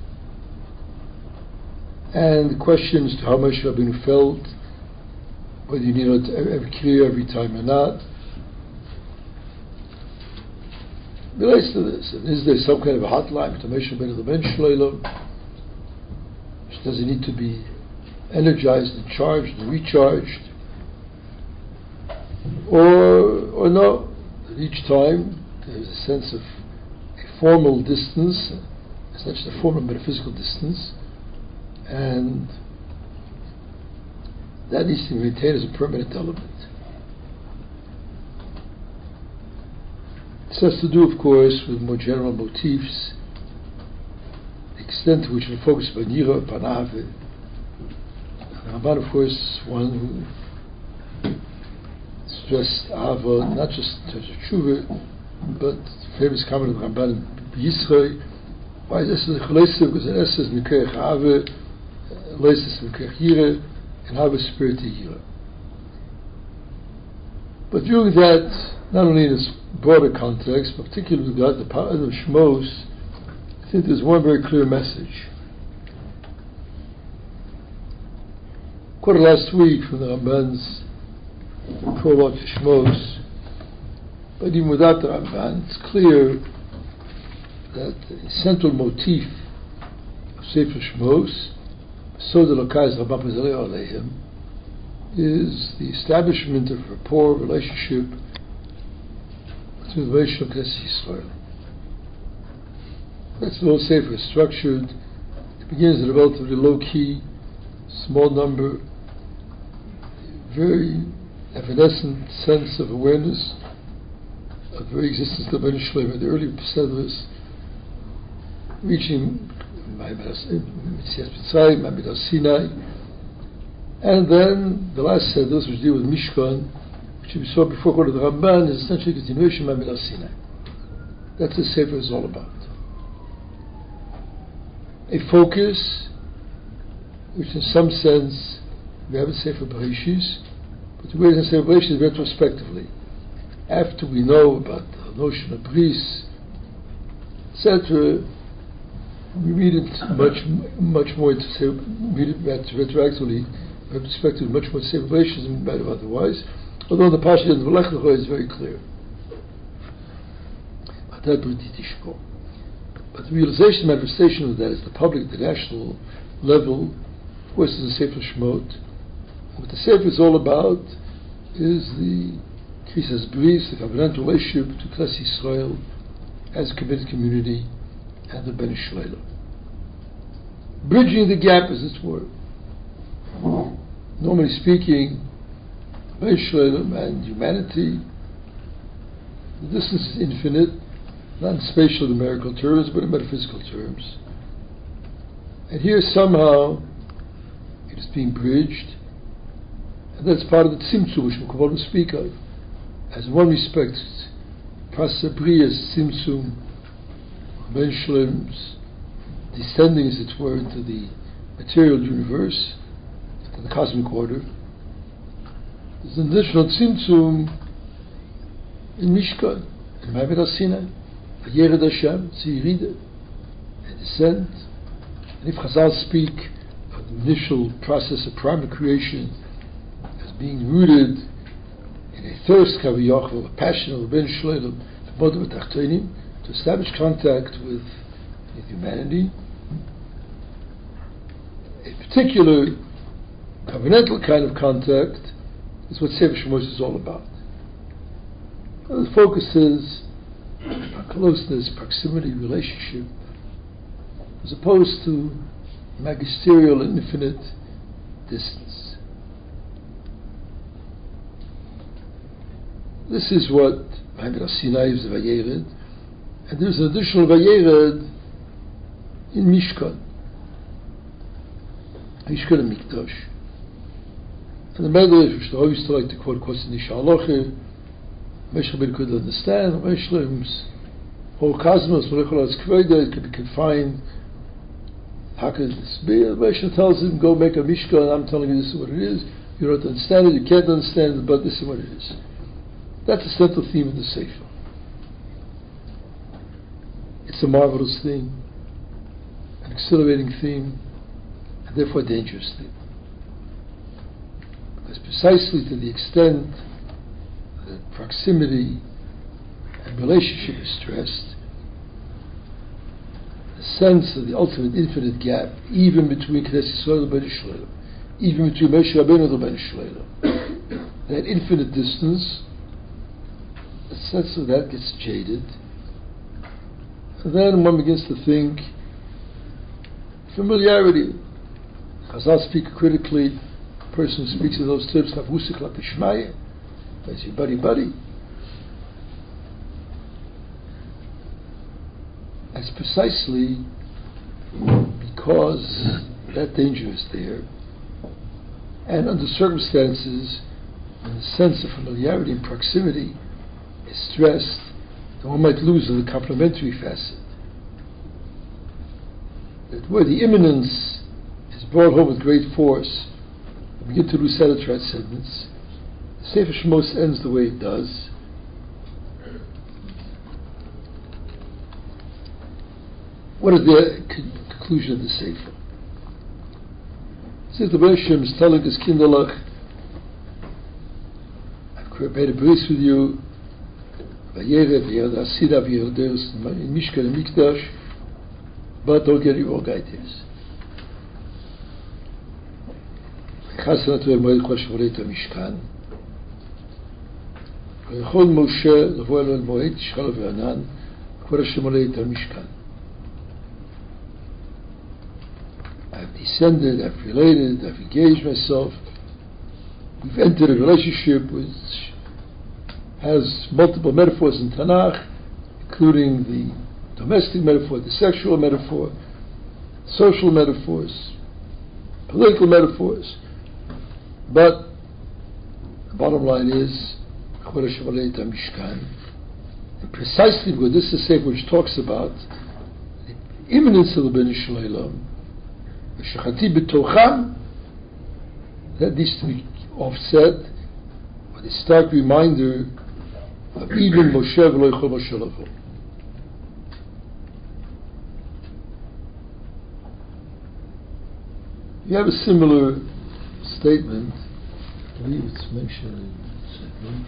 And the question as to how Moshe Rabbeinu felt whether you need it every clear every time or not. Relates to this, and is there some kind of a hotline to Moshe Ben the Ben Shleilim? Does it need to be energized and charged and recharged? Or or no? Each time there's a sense of a formal distance, essentially a formal metaphysical distance, and that needs to be maintained as a permanent element. This has to do, of course, with more general motifs, the extent to which we focus on Yira, upon Ave. Ramban, of course, one who stressed Ava, not just in terms of Tshuva, but the famous comment of Ramban in Yisrael, why is this the Chalesiv? Because an S is Mikeach Ave, Les is Mikeach Yira, and Ave is spirit to Yira. But viewing that, not only in its broader context, but particularly with regard to the power of Shmos, I think there's one very clear message. Quoted last week from the Ramban's prologue to Shmos, but even without the Ramban, it's clear that the central motif of Sefer Shmos, Sod Elokais Rabban Pazalei Aleihim, is the establishment of rapport, relationship between the Moshe and Knesset Yisrael. That's the whole Sefer is structured. It begins at a relatively low-key, small number, very evanescent sense of awareness of the very existence of the Ben Shleim and the early Pesedris, reaching Mitzvah Sinai, and then the last Sedus, which deal with Mishkan, which we saw before going to the Ramban, is essentially a continuation of Mitzvah Sinai. That's what the Sefer is all about. A focus, which in some sense we have a Sefer Bereshis, but we have a Sefer Bereshis retrospectively. After we know about the notion of Bris, et cetera, we read it much, much more into Sefer, read it retroactively, retrospectively, much more Sefer Bereshis than we might have otherwise. Although the Pasha in the Lech Lecha is very clear. But the realization, manifestation of that is the public, the national level, of course, is the Sefer Shemot. What the Sefer is all about is the Krisas Bris, the covenantal relationship to Knesset Yisrael as a committed community and the Ben Shleilim. Bridging the gap, as it were. Normally speaking, Ben Shleilim and humanity, the distance is infinite, not in spatial numerical terms, but in metaphysical terms. And here somehow it is being bridged, and that's part of the Tzimtzum which we speak of. As in one respect, Prasabriya's Tzimtzum, Ben Shleilim's descending, as it were, into the material universe, into the cosmic order. There's an additional Tzimtzum in Mishkan, in Ma'amad Sinai, a Yered Hashem, Tzirida, a descent. And if Chazal speak of the initial process of primal creation as being rooted in a thirst, Kaviyachol, a passion of the Ben Shleilim, the Bodh V'Tachtonim, to establish contact with, with humanity, a particular covenantal kind of contact is what Sefer Shemos is all about. And the focus is on closeness, proximity, relationship, as opposed to magisterial and infinite distance. This is what Ma'amad Sinai is the Vayered, and there's an additional Vayered in Mishkan, Mishkan and Mikdash. And the Medrash, which I always like to quote, quotes in the Shaloche, Moshe Rabbeinu could understand, Moshe Rabbeinu's whole cosmos, it could be confined. How could this be? Moshe tells him, go make a Mishkan, I'm telling you this is what it is. You don't understand it, you can't understand it, but this is what it is. That's the central theme of the Sefer. It's a marvelous theme, an exhilarating theme, and therefore a dangerous theme. Because precisely to the extent that proximity and relationship is stressed, the sense of the ultimate infinite gap, even between Knesset Yisrael and Bnei Yisrael, even between Moshe Rabbeinu and Bnei Yisrael, that infinite distance, the sense of that gets jaded. And then one begins to think familiarity. Chazal speak critically. A person who speaks in those terms, Chavusik Lapishmaya, that's your buddy buddy. That's precisely because that danger is there, and under circumstances when the sense of familiarity and proximity is stressed, then one might lose the complementary facet. That where the imminence is brought home with great force, we begin to lose sight of transcendence. The Sefer Shemos ends the way it does. What is the con- conclusion of the Sefer? It says the Rebbe Shem is telling his Kinderlach, I've made a bris with you, Vayere, Vayere, Asira, Vayere, Deus, in Mishkan and Mikdash, but don't get your guidance. Chasana to Moed Kol Shmolet HaMishkan, ויכול משה לבוא אל המועד, תשחל וענן, כבר שמולא את המשכן. I've descended, I've related, I've engaged myself. We've entered a relationship which has multiple metaphors in Tanakh, including the domestic metaphor, the sexual metaphor, social metaphors, political metaphors. But the bottom line is, and precisely because this is a sefer which talks about the imminence of the Bnei Shalom, that needs to be offset with a stark reminder of even Moshe v'lo yichol Moshe lavo. You have a similar statement, I believe it's mentioned in the segment.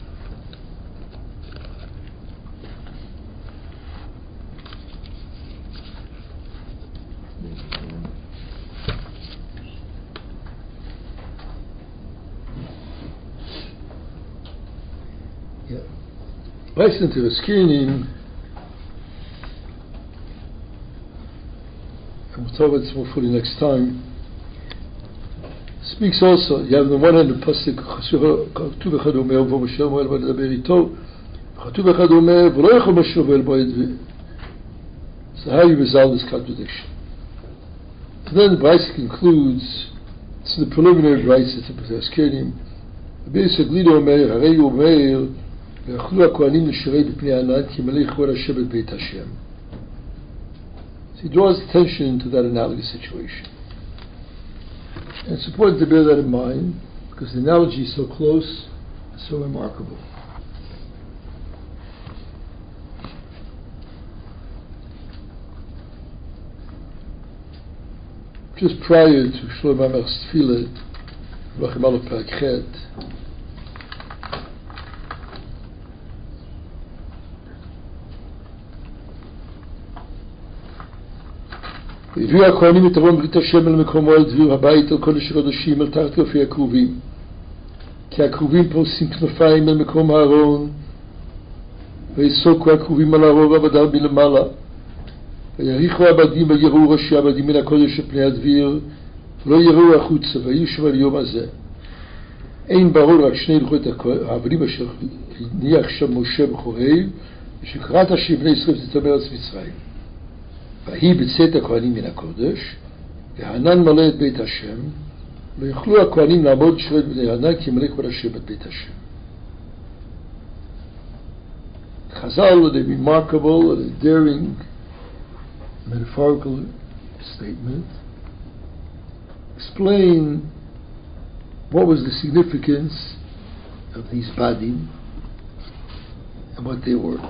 Listen to the screening, and we'll talk about this more fully next time. Speaks also, you have on the one hand the pasuk כתוב אחד אומר ומשה אומר בוא לדבר איתו, כתוב אחד אומר ולא יכול משה לבוא אל בועד. So how do you resolve this contradiction? And then the Braisa concludes, it's the preliminary Braisa to the screening. B'Yisrael Glido אומר, הרי הוא אומר ויכלו הכהנים לשרת בפני הענן כי מלא כבוד השם את בית השם. So he draws attention to that analogous situation. And it's important to bear that in mind because the analogy is so close, so remarkable. Just prior to Shlomo Amelch's Tefillah, Rachim Aleph Perek Chet, והביאו הכהנים את ארון ברית השם אל מקומו אל דביר הבית אל קודש הקודשים אל תחת כנפי הכרובים כי הכרובים פורסים כנפיים אל מקום הארון ויסוקו הכרובים על הארון ועבדם מלמעלה ויריחו עבדים ויראו ראשי עבדים מן הקודש על פני הדביר ולא יראו החוצה ויהיו שם על יום הזה. אין ברור רק שני לוחות העבדים אשר הניח שם משה בחורב ושקראת השם בני ישראל תתאמר ארץ מצרים. והיא בצאת הכהנים מן הקודש, והענן מלא את בית השם, לא יוכלו הכהנים לעמוד שרת בני הענן כי מלא כבוד השם את בית השם. Chazal, a remarkable and a daring metaphorical statement, explain what was the significance of these badim and what they were.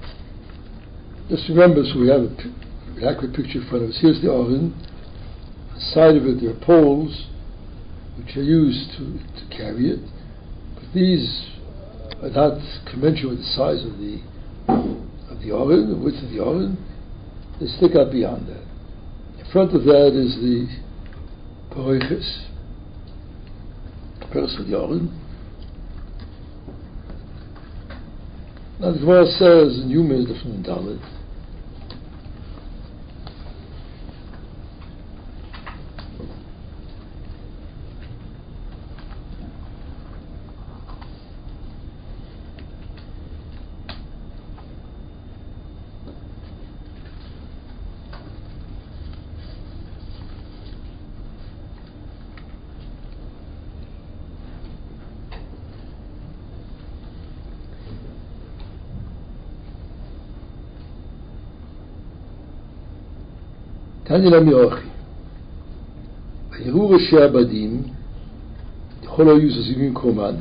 Just remember, so we have an accurate picture in front of us. Here's the Aron, On the side of it there are poles which are used to, to carry it, but these are not commensurate with the size of the of the oven, the width of the oven. They stick out beyond that. In front of that is the paroiches, compares with the oven. Now the Gemara says in Yuma is different than Dalit. Tanya Lamiochi. Vayiru Roshei Abadim, יכול לא use as even Koman.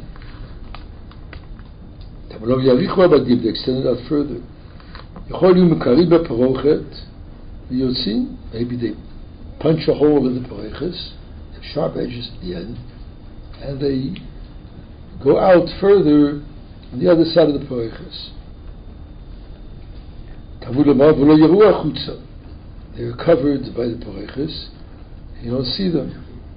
Tamalov Yarichu Abadim, they extended out further. יכול להיות מקרי בפרוכת, ויוצאים, maybe they punch a hole in the paroches, the sharp edges at the end, and they go out further on the other side of the paroches. Talmud Lomar v'lo yiru achutza. They are covered by the paroches. You don't see them.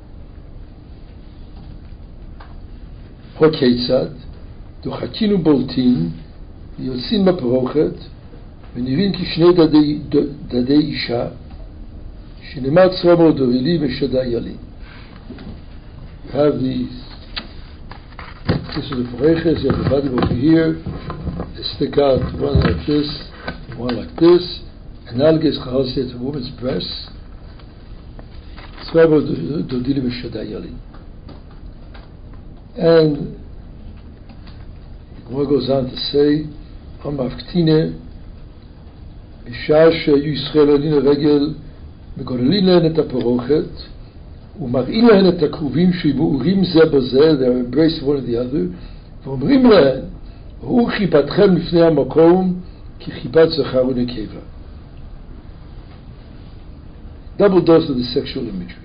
Hoketzad, duchatinu boltin, yotzin maparochet, v'nirין kishnei dadei isha, shenemar tzromo dorili v'shadai yali. You have the, this is the paroches, you have the body over here, they stick out one like this, one like this. Analogous chahal to a woman's breast. Tzromo dorili v'shadai yali. And the Gemara goes on to say, Amaftine, Bishar she'ayu Yisrael olin regel, megorelin lehen et haparochet, umar'in lehen et hakruvim she'ibourim zeh bazeh, they are embraced one of the other, v'omrim lehen, hu chibatchem lifnei hamakom, ki chibat zachar u'nekeva. Double dose of the sexual imagery.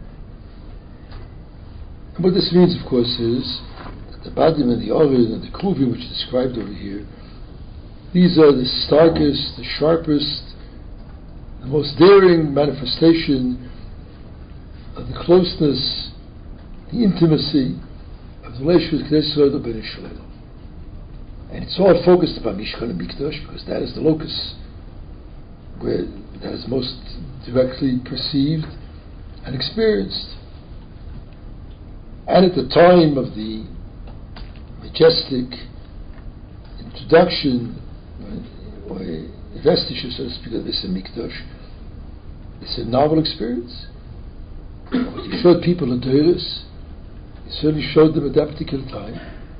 And what this means, of course, is that the Badim and the Ovid and the Kruvim, which is described over here, these are the starkest, the sharpest, the most daring manifestation of the closeness, the intimacy of the relationship with Knesset Yisrael and Ben Yisrael. And it's all focused upon Mishkan and Mikdash, because that is the locus where that is most directly perceived and experienced. And at the time of the majestic introduction, or investiture, so to speak, of this in Mikdash, it's a novel experience. What you showed people in Deiris, you certainly showed them at that particular time.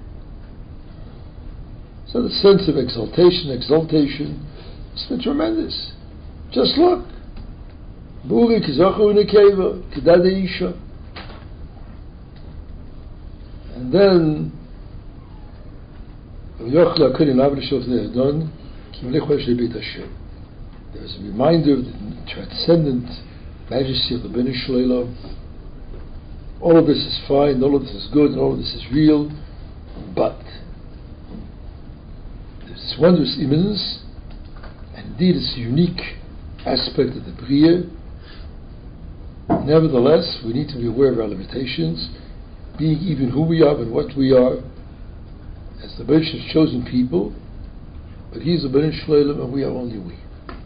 So the sense of exaltation, exaltation, it's been tremendous. Just look. Buri kizachu nekeva, kedade isha. And then there's a reminder of the transcendent majesty of the Ben Shleilah. All of this is fine, all of this is good, and all of this is real, but there's this wondrous imminence, and indeed it's a unique aspect of the Bria. Nevertheless, we need to be aware of our limitations, being even who we are and what we are, as the Bereshit has chosen people, but He's the Ben Shleilim and we are only we.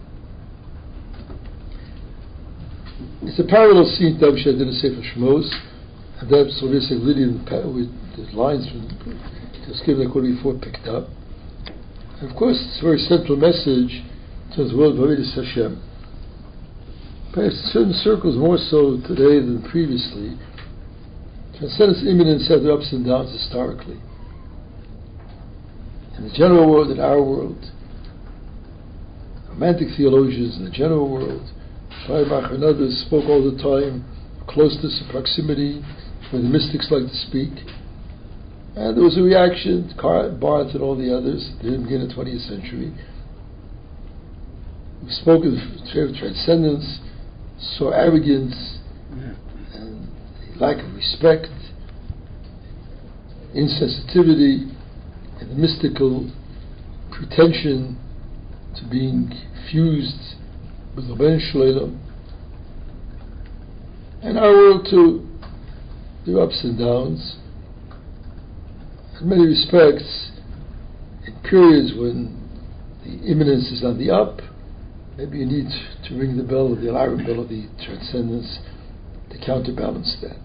It's a parallel scene that which I did in Sefer Shmos, and that's what is Lydian with the lines from Tezkir that before picked up. And of course, it's a very central message to the world of Avodas Hashem. Perhaps in certain circles more so today than previously. Transcendence imminence had their ups and downs historically. In the general world, in our world, romantic theologians in the general world, Schleiermacher and others spoke all the time of closeness and proximity, where the mystics like to speak. And there was a reaction, Barth and all the others, they didn't begin in the twentieth century. We spoke of transcendence, saw arrogance and the lack of respect, insensitivity, and the mystical pretension to being fused with the Ben Shloim. And our world too, there are ups and downs. In many respects, in periods when the imminence is on the up, maybe you need to ring the bell of the alarm bell of the transcendence to counterbalance that.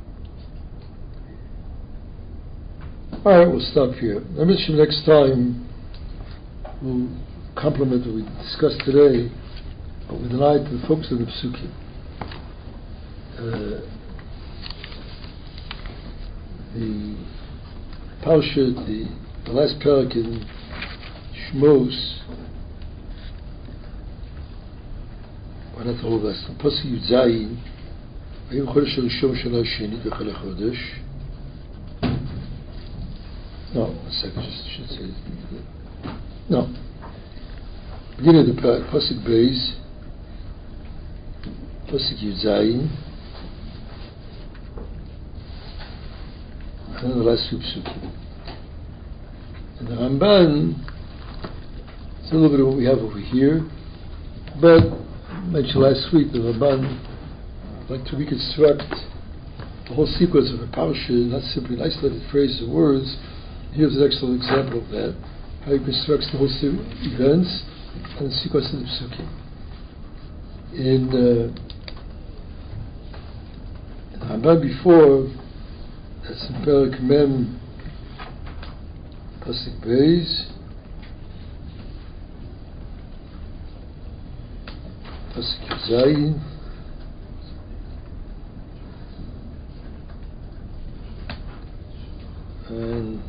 Alright, we'll stop here. I mention next time we'll complement what we discussed today, but with an eye to the focus of the Psukim. Uh, the Parsha, the, the last parak in Shmos, well, not all of us, the Pasuk Yud Zayin, Vayim Chodesh Rishon Shana Sheni V'Chol HaChodesh. No, a second, just should say it. No. Beginning of the parak, Pasuk Beis, Pasuk Yud Zayin, and then the last few psukim. And the Ramban, it's a little bit of what we have over here, but I mentioned last week the Ramban like to reconstruct the whole sequence of a parsha, not simply an isolated phrase or words. Here's an excellent example of that, how he constructs the whole se- events and the sequence of the psukim. In uh, the Ramban before, that's in Perak Mem, Pasuk Beis, Pasuk Yud Zayin, and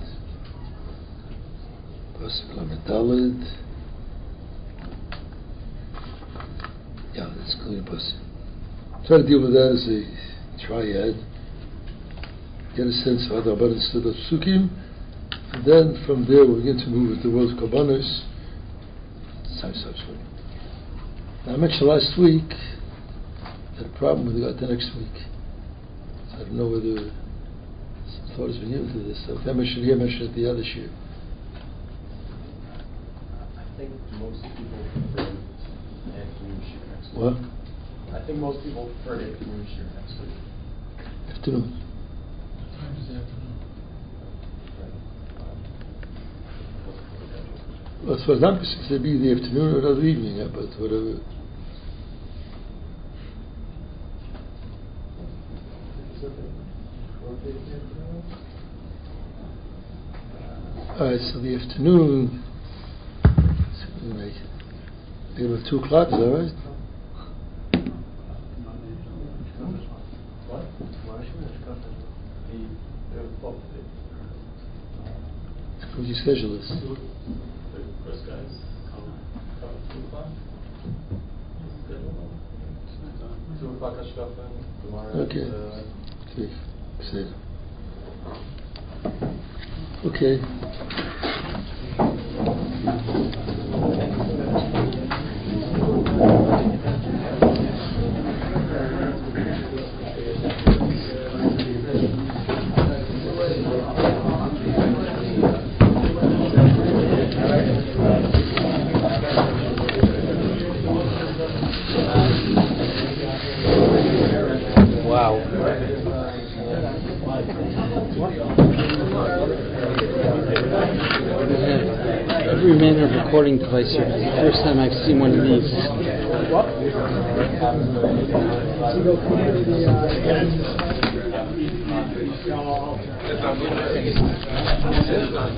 Pasuk Lamed Daled. Yeah, that's clear Pasuk. Try to deal with that as a triad. Get a sense of how the Rabban understood the Psukim, and then from there we begin to move into the world of Korbanos. Now I mentioned last week that a problem with the next week. So I don't know whether some thought has been given to this. So if I mentioned here, I mentioned it the other year. I think most people prefer afternoon shiur next week. What? I think most people prefer afternoon shiur next week. Afternoon. Time is afternoon. Well, as far as I'm concerned, it could be in the afternoon or another evening, yeah, but whatever. Alright, so the afternoon, so we make it maybe about two o'clock, is that right? What? What do you schedule this? The first guys come, come at two o'clock. Two o'clock Hashkafa, tomorrow. Okay. Uh, Okay. Say. Okay. Wow. Every manner of recording device here. It's the first time I've seen one of these. What?